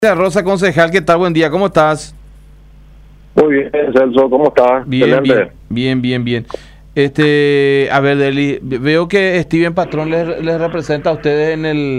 Rosa, concejal, ¿qué tal? Buen día, ¿cómo estás? Muy bien, Celso, ¿cómo estás? Bien, Excelente. bien. A ver, Deli, veo que Steven Patrón les representa a ustedes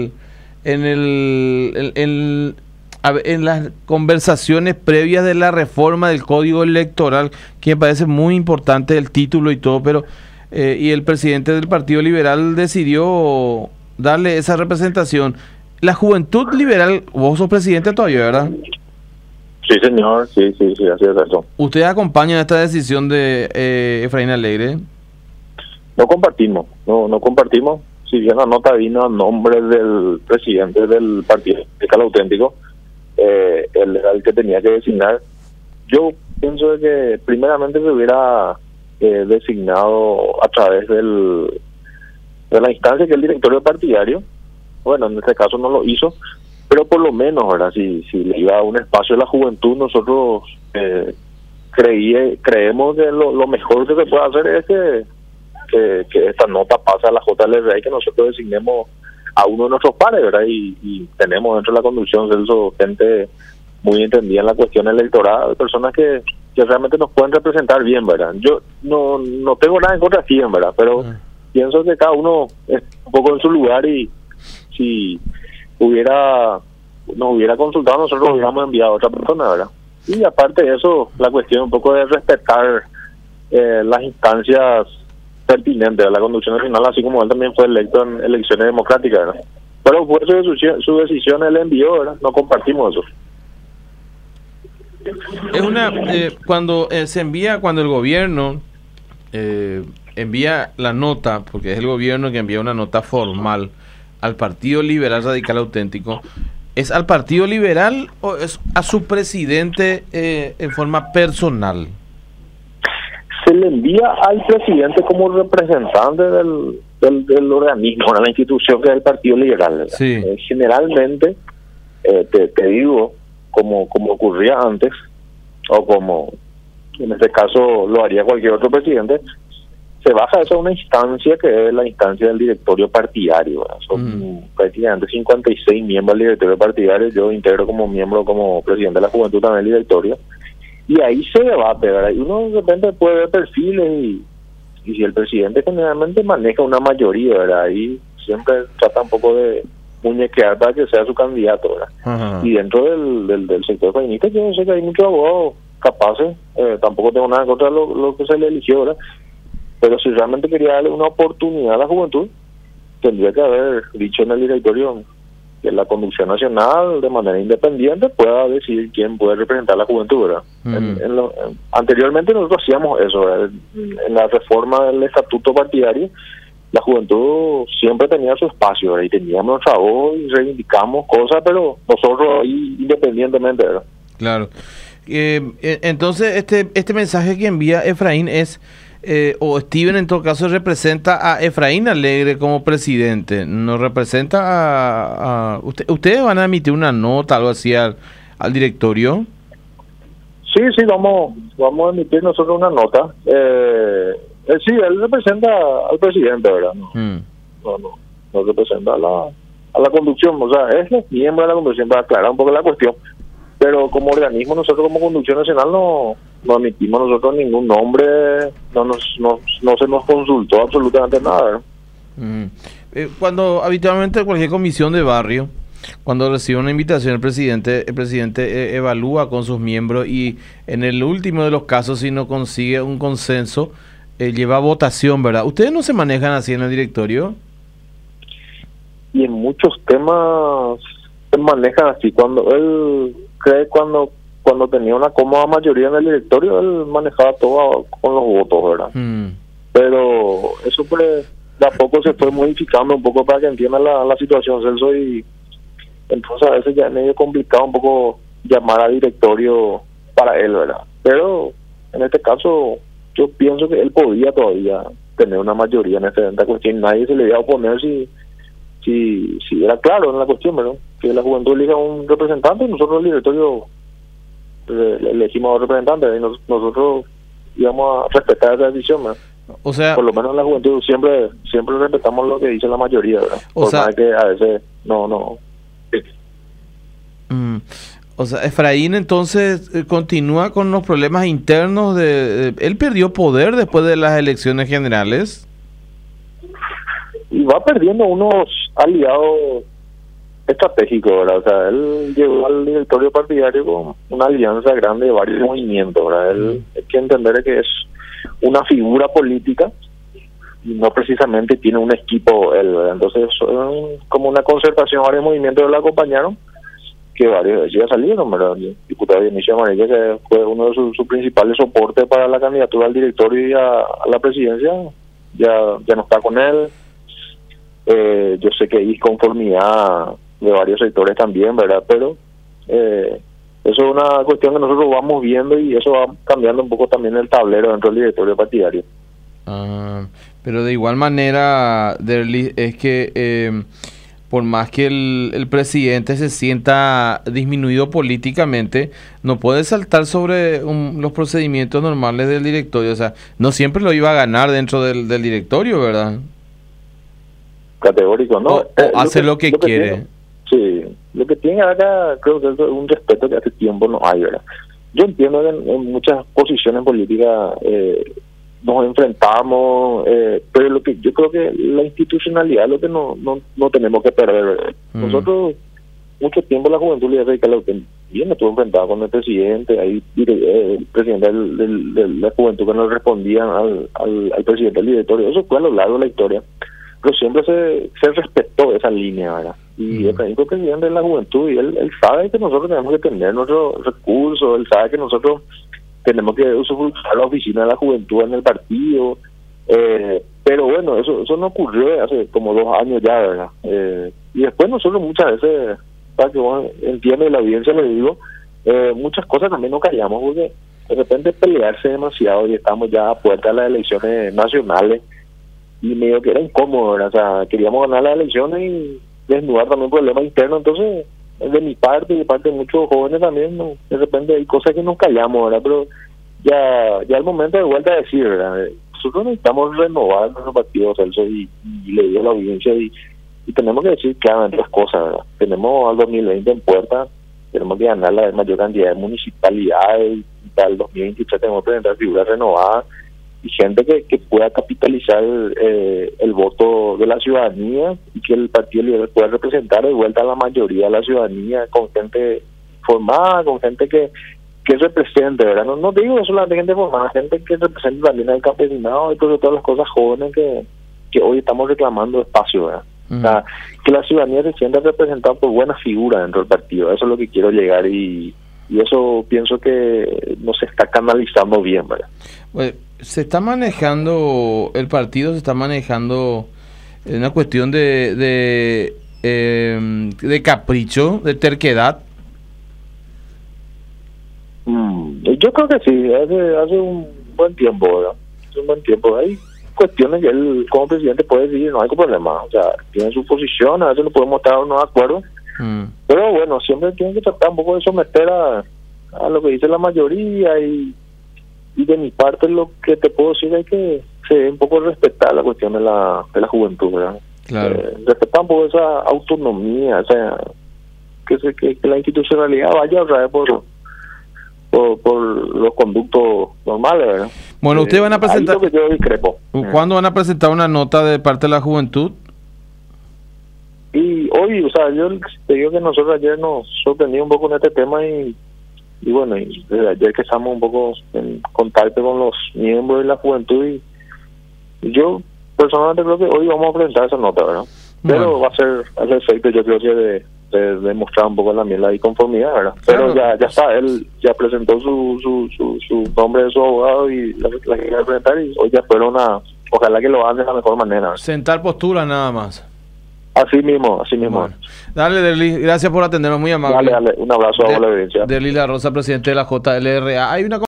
en las conversaciones previas de la reforma del Código Electoral, que me parece muy importante el título y todo, pero y el presidente del Partido Liberal decidió darle esa representación. La Juventud Liberal, vos sos presidente todavía, ¿verdad? Sí, señor, sí, así es eso. ¿Ustedes acompañan esta decisión de Efraín Alegre? No compartimos, no compartimos. Si bien la nota vino a nombre del presidente del Partido Radical Auténtico, él era el que tenía que designar. Yo pienso de que primeramente se hubiera designado a través de la instancia que es el directorio partidario. Bueno, en este caso no lo hizo, pero por lo menos, ¿verdad? Si le iba a un espacio a la juventud, nosotros creemos que lo mejor que se puede hacer es que esta nota pase a la JLRA y que nosotros designemos a uno de nuestros pares, ¿verdad? Y tenemos dentro de la conducción, Celso, gente muy entendida en la cuestión electoral, personas que realmente nos pueden representar bien, ¿verdad? Yo no tengo nada en contra de Steven, ¿verdad? Pero pienso que cada uno es un poco en su lugar y si nos hubiera consultado, nosotros hubiéramos enviado a otra persona, ¿verdad? Y aparte de eso, la cuestión un poco de respetar las instancias pertinentes de la conducción nacional, así como él también fue electo en elecciones democráticas, ¿verdad? Pero por eso su decisión él envió, ¿verdad? No compartimos eso. Es cuando cuando el gobierno envía la nota, porque es el gobierno que envía una nota formal al Partido Liberal Radical Auténtico, ¿es al Partido Liberal o es a su presidente en forma personal? Se le envía al presidente como representante del organismo, de la institución que es el Partido Liberal. Sí. Generalmente, te digo, como ocurría antes, o como en este caso lo haría cualquier otro presidente, se baja eso a una instancia que es la instancia del directorio partidario, ¿verdad? Son prácticamente 56 miembros del directorio partidario. Yo integro como miembro, como presidente de la Juventud también el directorio, y ahí se debate, ¿verdad? Y uno de repente puede ver perfiles y si el presidente generalmente maneja una mayoría, ¿verdad? Ahí siempre trata un poco de muñequear para que sea su candidato, ¿verdad? Ajá. Y dentro del sector feminista yo sé que hay muchos abogados capaces, tampoco tengo nada contra lo que se le eligió, ¿verdad? Pero si realmente quería darle una oportunidad a la juventud, tendría que haber dicho en el directorio que la conducción nacional, de manera independiente, pueda decidir quién puede representar a la juventud, ¿verdad? Anteriormente nosotros hacíamos eso, ¿verdad? En la reforma del estatuto partidario, la juventud siempre tenía su espacio, ¿verdad? Y teníamos nuestra voz y reivindicamos cosas, pero nosotros ahí independientemente, ¿verdad? Claro. Entonces, este mensaje que envía Efraín es... o Steven en todo caso representa a Efraín Alegre como presidente, no representa ¿ustedes van a emitir una nota, algo así al directorio? Sí, vamos a emitir nosotros una nota. Sí, él representa al presidente, ¿verdad? No representa a la conducción, o sea, es miembro de la conducción, para aclarar un poco la cuestión. Pero como organismo, nosotros como Conducción Nacional no emitimos nosotros ningún nombre, no se nos consultó absolutamente nada, ¿no? Cuando habitualmente cualquier comisión de barrio, cuando recibe una invitación el presidente evalúa con sus miembros y en el último de los casos, si no consigue un consenso, lleva a votación, ¿verdad? ¿Ustedes no se manejan así en el directorio? Y en muchos temas se manejan así. Cuando tenía una cómoda mayoría en el directorio, él manejaba todo con los votos, ¿verdad? Pero eso pues de a poco se fue modificando un poco para que entiendan la situación, Celso, y entonces a veces ya es medio complicado un poco llamar al directorio para él, ¿verdad? Pero en este caso yo pienso que él podía todavía tener una mayoría en esta cuestión. Nadie se le iba a oponer si era claro en la cuestión, ¿verdad? Que la juventud elija un representante y nosotros el directorio elegimos a un representante y nosotros íbamos a respetar esa decisión, ¿verdad? O sea, por lo menos en la juventud siempre respetamos lo que dice la mayoría, ¿verdad? Por más que a veces no O sea, Efraín entonces continúa con los problemas internos él perdió poder después de las elecciones generales. Y va perdiendo unos aliados estratégicos, ¿verdad? O sea, él llegó al directorio partidario con una alianza grande de varios movimientos, ¿verdad? Él hay que entender que es una figura política y no precisamente tiene un equipo él, ¿verdad? Entonces, como una concertación, varios movimientos lo acompañaron, que varios ya salieron, ¿verdad? El diputado Dionisio Amarilla, que fue uno de sus principales soportes para la candidatura al directorio y a la presidencia, ya no está con él. Yo sé que hay disconformidad de varios sectores también, ¿verdad? Pero eso es una cuestión que nosotros vamos viendo y eso va cambiando un poco también el tablero dentro del directorio partidario. Pero de igual manera, Derlis, es que por más que el presidente se sienta disminuido políticamente, no puede saltar sobre los procedimientos normales del directorio. O sea, no siempre lo iba a ganar dentro del directorio, ¿verdad? Categórico, ¿no? O hace lo que quiere. Tiene, sí, lo que tiene acá creo que es un respeto que hace tiempo no hay, ¿verdad? Yo entiendo que en muchas posiciones políticas nos enfrentamos, pero lo que yo creo que la institucionalidad es lo que no tenemos que perder, ¿verdad? Nosotros mucho tiempo la juventud le dice que lo que bien estuvo enfrentado con el presidente, ahí el presidente de la juventud que no respondían al presidente del directorio, eso fue a lo largo de la historia. Pero siempre se respetó esa línea, ¿verdad? Y el presidente de la juventud, y él sabe que nosotros tenemos que tener nuestros recursos, él sabe que nosotros tenemos que usufructuar la oficina de la juventud en el partido, pero bueno, eso no ocurrió hace como 2 años ya, ¿verdad? Y después nosotros muchas veces, para que vos entiendas la audiencia, le digo, muchas cosas también no callamos, porque de repente pelearse demasiado y estamos ya a puerta de las elecciones nacionales, y medio que era incómodo, ¿verdad? O sea, queríamos ganar las elecciones y desnudar también problemas internos. Entonces, de mi parte y de parte de muchos jóvenes también, ¿no? De repente hay cosas que nos callamos, ¿verdad? Pero ya el momento de vuelta a decir, ¿verdad? Nosotros necesitamos renovar nuestro partido, Celso, y le digo a la audiencia, y tenemos que decir claramente las cosas, ¿verdad? Tenemos al 2020 en puerta, tenemos que ganar la mayor cantidad de municipalidades, y para el 2023 tenemos que presentar figuras renovadas, y gente que pueda capitalizar el voto de la ciudadanía y que el Partido Liberal pueda representar de vuelta a la mayoría de la ciudadanía con gente formada, con gente que represente, ¿verdad? No digo solamente gente formada, gente que represente también al campesinado y sobre todo las cosas jóvenes que hoy estamos reclamando espacio, ¿verdad? O sea, que la ciudadanía se sienta representada por buenas figuras dentro del partido. Eso es lo que quiero llegar y eso pienso que no se está canalizando bien, ¿verdad? Bueno, el partido se está manejando en una cuestión de capricho, de terquedad. Yo creo que sí, hace un buen tiempo, ¿verdad? Hace un buen tiempo. Hay cuestiones que él como presidente puede decir, no hay problema, o sea, tiene su posición, a veces no podemos estar o no de acuerdo, pero bueno, siempre tiene que tratar un poco de someter a lo que dice la mayoría y de mi parte lo que te puedo decir es que se debe un poco respetar la cuestión de la juventud, ¿verdad? Claro. Respetar un poco esa autonomía, o sea, que la institucionalidad vaya a través por los conductos normales, ¿verdad? Bueno, ustedes van a presentar... Ahí es lo que yo discrepo. ¿Cuándo van a presentar una nota de parte de la juventud? Y hoy, o sea, yo te digo que nosotros ayer nos sorprendimos un poco en este tema y bueno, y desde ayer que estamos un poco en contacto con los miembros de la juventud y yo personalmente creo que hoy vamos a presentar esa nota, ¿verdad? Pero va a ser efecto, yo creo que de demostrar un poco también la inconformidad, ¿verdad? Pero ya está, él ya presentó su nombre de su abogado y la quiere presentar y hoy ya fueron ojalá que lo hagan de la mejor manera, ¿verdad? Sentar postura nada más. Así mismo. Bueno. Dale, Derlis, gracias por atendernos, muy amable. Dale, un abrazo a la audiencia. Derlis La Rosa, presidente de la JLRA. Hay una